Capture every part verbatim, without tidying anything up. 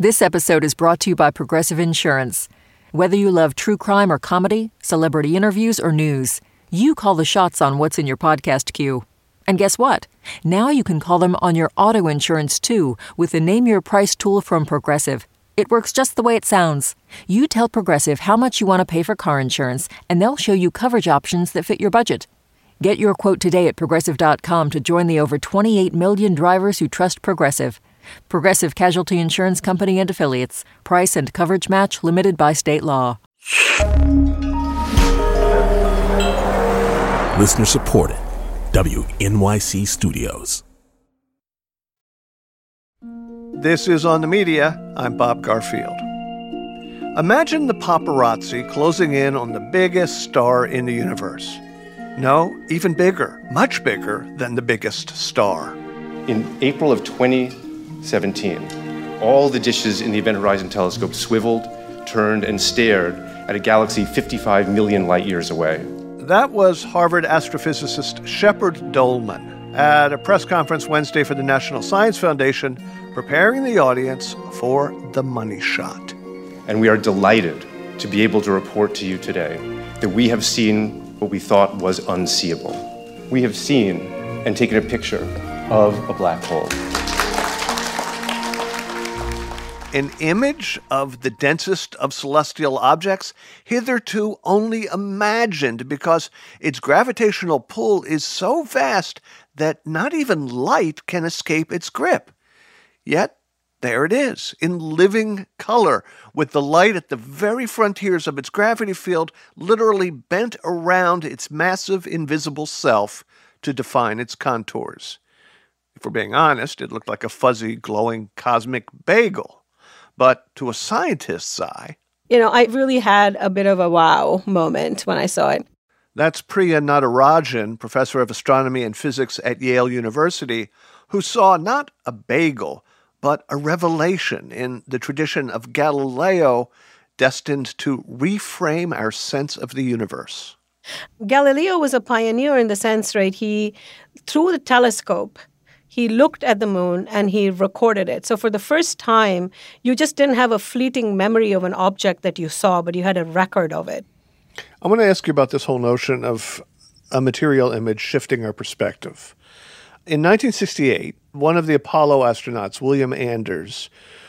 This episode is brought to you by Progressive Insurance. Whether you love true crime or comedy, celebrity interviews or news, you call the shots on what's in your podcast queue. And guess what? Now you can call them on your auto insurance too with the Name Your Price tool from Progressive. It works just the way it sounds. You tell Progressive how much you want to pay for car insurance, and they'll show you coverage options that fit your budget. Get your quote today at Progressive dot com to join the over twenty-eight million drivers who trust Progressive. Progressive Casualty Insurance Company and Affiliates. Price and coverage match limited by state law. Listener supported. W N Y C Studios. This is On the Media. I'm Bob Garfield. Imagine the paparazzi closing in on the biggest star in the universe. No, even bigger, much bigger than the biggest star. In April of twenty seventeen, all the dishes in the Event Horizon Telescope swiveled, turned, and stared at a galaxy fifty-five million light years away. That was Harvard astrophysicist Shepard Dolman at a press conference Wednesday for the National Science Foundation, preparing the audience for the money shot. And we are delighted to be able to report to you today that we have seen what we thought was unseeable. We have seen and taken a picture of a black hole. An image of the densest of celestial objects, hitherto only imagined because its gravitational pull is so vast that not even light can escape its grip. Yet, there it is, in living color, with the light at the very frontiers of its gravity field literally bent around its massive invisible self to define its contours. If we're being honest, it looked like a fuzzy, glowing cosmic bagel. But to a scientist's eye... You know, I really had a bit of a wow moment when I saw it. That's Priya Natarajan, professor of astronomy and physics at Yale University, who saw not a bagel, but a revelation in the tradition of Galileo destined to reframe our sense of the universe. Galileo was a pioneer in the sense, right, he, through the telescope, he looked at the moon and he recorded it. So for the first time, you just didn't have a fleeting memory of an object that you saw, but you had a record of it. I want to ask you about this whole notion of a material image shifting our perspective. In nineteen sixty-eight, one of the Apollo astronauts, William Anders,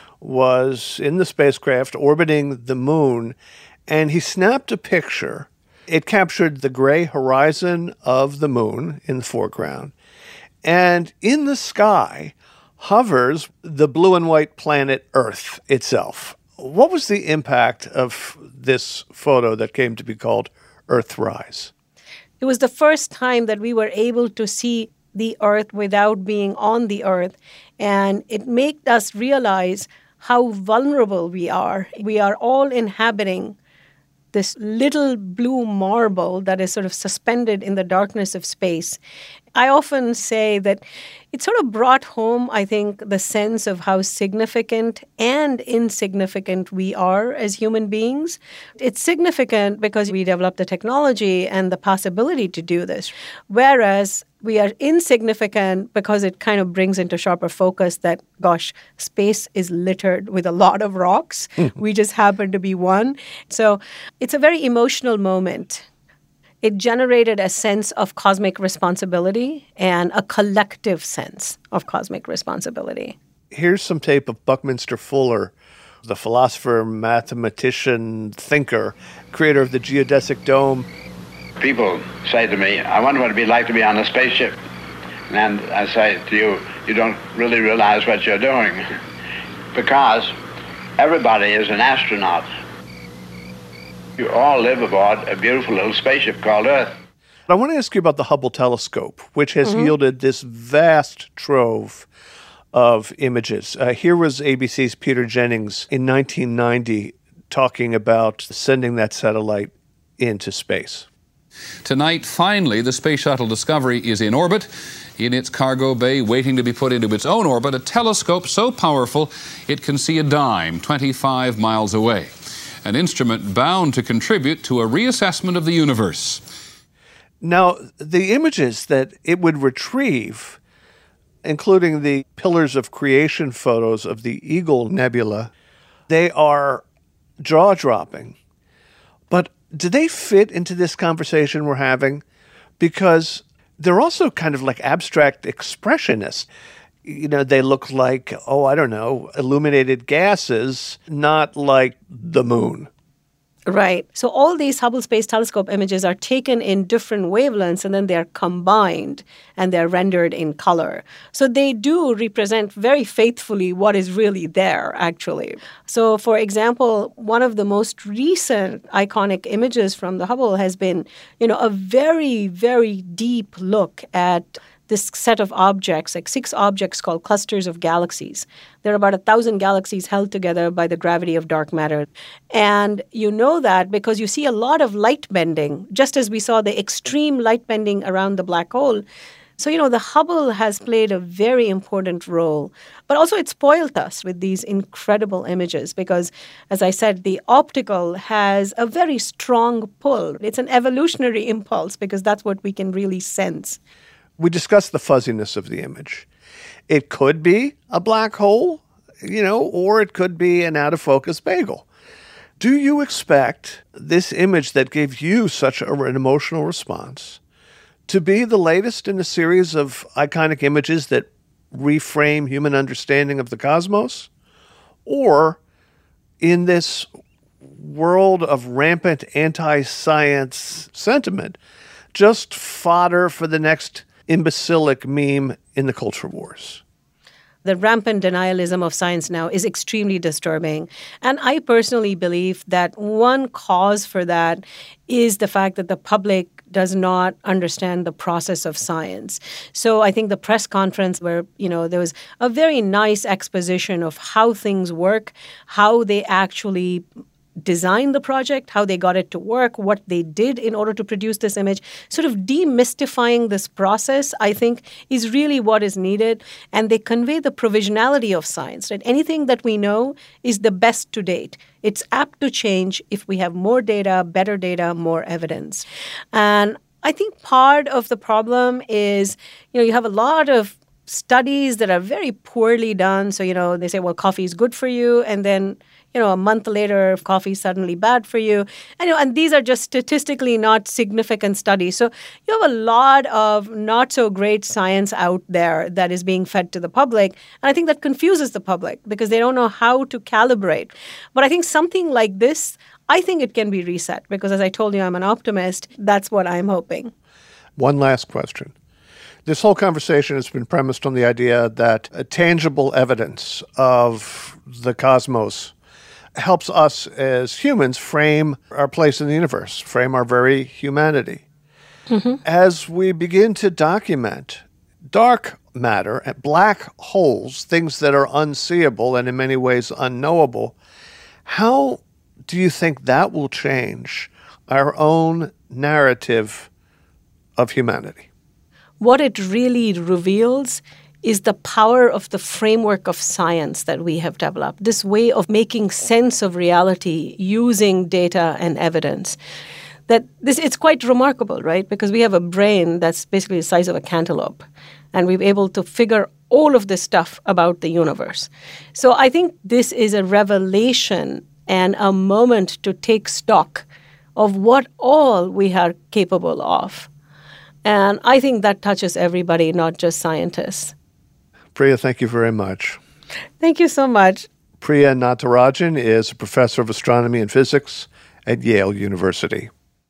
was in the spacecraft orbiting the moon, and he snapped a picture. It captured the gray horizon of the moon in the foreground. And in the sky hovers the blue and white planet Earth itself. What was the impact of this photo that came to be called Earthrise? It was the first time that we were able to see the Earth without being on the Earth. And it made us realize how vulnerable we are. We are all inhabiting this little blue marble that is sort of suspended in the darkness of space. I often say that it sort of brought home, I think, the sense of how significant and insignificant we are as human beings. It's significant because we developed the technology and the possibility to do this, whereas we are insignificant because it kind of brings into sharper focus that, gosh, space is littered with a lot of rocks. We just happen to be one. So it's a very emotional moment. It generated a sense of cosmic responsibility and a collective sense of cosmic responsibility. Here's some tape of Buckminster Fuller, the philosopher, mathematician, thinker, creator of the geodesic dome. People say to me, I wonder what it'd be like to be on a spaceship. And I say to you, you don't really realize what you're doing. Because everybody is an astronaut. You all live aboard a beautiful little spaceship called Earth. I want to ask you about the Hubble telescope, which has Mm-hmm. yielded this vast trove of images. Uh, here was A B C's Peter Jennings in nineteen ninety talking about sending that satellite into space. Tonight, finally, the Space Shuttle Discovery is in orbit. In its cargo bay, waiting to be put into its own orbit, a telescope so powerful it can see a dime twenty-five miles away. An instrument bound to contribute to a reassessment of the universe. Now, the images that it would retrieve, including the Pillars of Creation photos of the Eagle Nebula, They are jaw-dropping. But do they fit into this conversation we're having? Because they're also kind of like abstract expressionists. You know, they look like, oh, I don't know, illuminated gases, not like the moon. Right. So all these Hubble Space Telescope images are taken in different wavelengths and then they're combined and they're rendered in color. So they do represent very faithfully what is really there, actually. So, for example, one of the most recent iconic images from the Hubble has been, you know, a very, very deep look at this set of objects, like six objects called clusters of galaxies. There are about a thousand galaxies held together by the gravity of dark matter. And you know that because you see a lot of light bending, just as we saw the extreme light bending around the black hole. So, you know, the Hubble has played a very important role. But also it spoiled us with these incredible images because, as I said, the optical has a very strong pull. It's an evolutionary impulse because that's what we can really sense. We discussed the fuzziness of the image. It could be a black hole, you know, or it could be an out-of-focus bagel. Do you expect this image that gave you such a, an emotional response to be the latest in a series of iconic images that reframe human understanding of the cosmos? Or in this world of rampant anti-science sentiment, just fodder for the next imbecilic meme in the culture wars? The rampant denialism of science now is extremely disturbing. And I personally believe that one cause for that is the fact that the public does not understand the process of science. So I think the press conference where, you know, there was a very nice exposition of how things work, how they actually designed the project, how they got it to work, what they did in order to produce this image. Sort of demystifying this process, I think, is really what is needed. And they convey the provisionality of science, right? Anything that we know is the best to date. It's apt to change if we have more data, better data, more evidence. And I think part of the problem is, you know, you have a lot of studies that are very poorly done. So, you know, they say, well, coffee is good for you. And then, you know, a month later, coffee is suddenly bad for you. And, you know, and these are just statistically not significant studies. So you have a lot of not so great science out there that is being fed to the public. And I think that confuses the public because they don't know how to calibrate. But I think something like this, I think it can be reset because, as I told you, I'm an optimist. That's what I'm hoping. One last question. This whole conversation has been premised on the idea that a tangible evidence of the cosmos helps us as humans frame our place in the universe, frame our very humanity. Mm-hmm. As we begin to document dark matter, black holes, things that are unseeable and in many ways unknowable, how do you think that will change our own narrative of humanity? What it really reveals is the power of the framework of science that we have developed, this way of making sense of reality using data and evidence. That this it's quite remarkable, right? Because we have a brain that's basically the size of a cantaloupe, and we're able to figure all of this stuff about the universe. So I think this is a revelation and a moment to take stock of what all we are capable of. And I think that touches everybody, not just scientists. Priya, thank you very much. Thank you so much. Priya Natarajan is a professor of astronomy and physics at Yale University.